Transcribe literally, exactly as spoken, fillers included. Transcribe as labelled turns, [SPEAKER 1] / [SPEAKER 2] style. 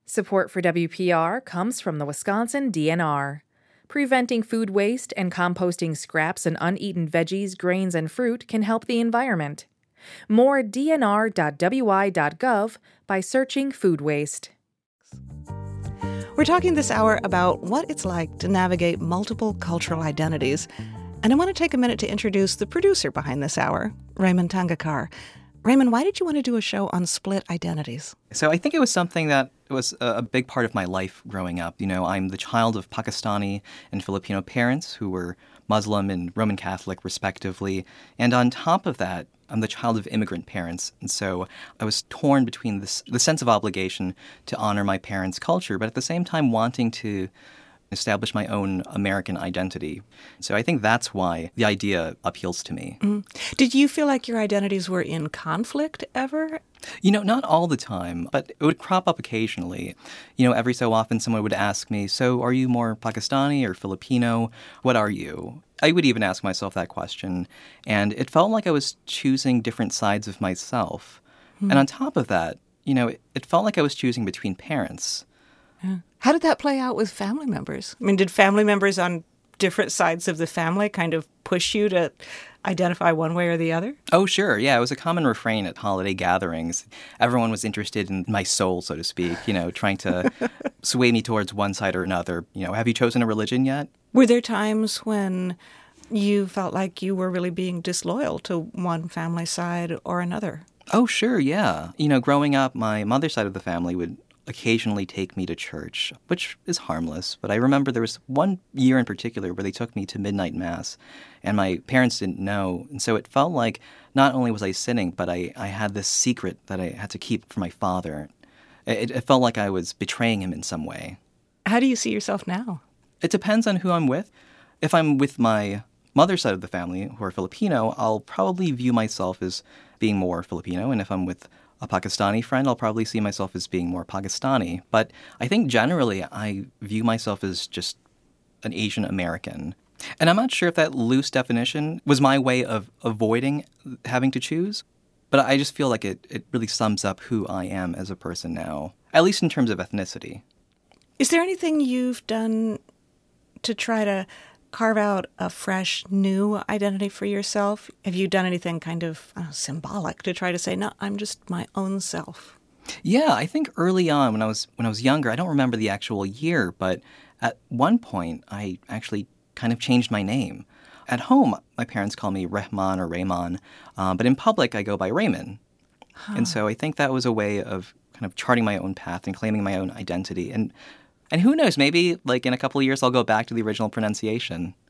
[SPEAKER 1] Support for W P R comes from the Wisconsin D N R. Preventing food waste and composting scraps and uneaten veggies, grains, and fruit can help the environment. More d n r dot w i dot gov by searching food waste.
[SPEAKER 2] We're talking this hour about what it's like to navigate multiple cultural identities. And I want to take a minute to introduce the producer behind this hour, Raymond Tangakar. Raymond, why did you want to do a show on split identities?
[SPEAKER 3] So I think it was something that was a big part of my life growing up. You know, I'm the child of Pakistani and Filipino parents who were Muslim and Roman Catholic, respectively. And on top of that, I'm the child of immigrant parents. And so I was torn between this, the sense of obligation to honor my parents' culture, but at the same time wanting to establish my own American identity. So I think that's why the idea appeals to me.
[SPEAKER 2] Mm. Did you feel like your identities were in conflict ever?
[SPEAKER 3] You know, not all the time, but it would crop up occasionally. You know, every so often someone would ask me, so are you more Pakistani or Filipino? What are you? I would even ask myself that question. And it felt like I was choosing different sides of myself. Mm. And on top of that, you know, it, it felt like I was choosing between parents.
[SPEAKER 2] Yeah. How did that play out with family members? I mean, did family members on different sides of the family kind of push you to identify one way or the other?
[SPEAKER 3] Oh, sure. Yeah, it was a common refrain at holiday gatherings. Everyone was interested in my soul, so to speak, you know, trying to sway me towards one side or another. You know, have you chosen a religion yet?
[SPEAKER 2] Were there times when you felt like you were really being disloyal to one family side or another?
[SPEAKER 3] Oh, sure, yeah. You know, growing up, my mother's side of the family would occasionally take me to church, which is harmless. But I remember there was one year in particular where they took me to midnight mass, and my parents didn't know. And so it felt like not only was I sinning, but I, I had this secret that I had to keep from my father. It, it felt like I was betraying him in some way.
[SPEAKER 2] How do you see yourself now?
[SPEAKER 3] It depends on who I'm with. If I'm with my mother's side of the family, who are Filipino, I'll probably view myself as being more Filipino. And if I'm with a Pakistani friend, I'll probably see myself as being more Pakistani. But I think generally I view myself as just an Asian American. And I'm not sure if that loose definition was my way of avoiding having to choose, but I just feel like it, it really sums up who I am as a person now, at least in terms of ethnicity.
[SPEAKER 2] Is there anything you've done to try to carve out a fresh, new identity for yourself? Have you done anything kind of uh, symbolic to try to say, no, I'm just my own self?
[SPEAKER 3] Yeah, I think early on when I was when I was younger, I don't remember the actual year, but at one point I actually kind of changed my name. At home, my parents call me Rehman or Raymond, uh, but in public I go by Raymond. Huh. And so I think that was a way of kind of charting my own path and claiming my own identity. And And who knows, maybe like in a couple of years I'll go back to the original pronunciation.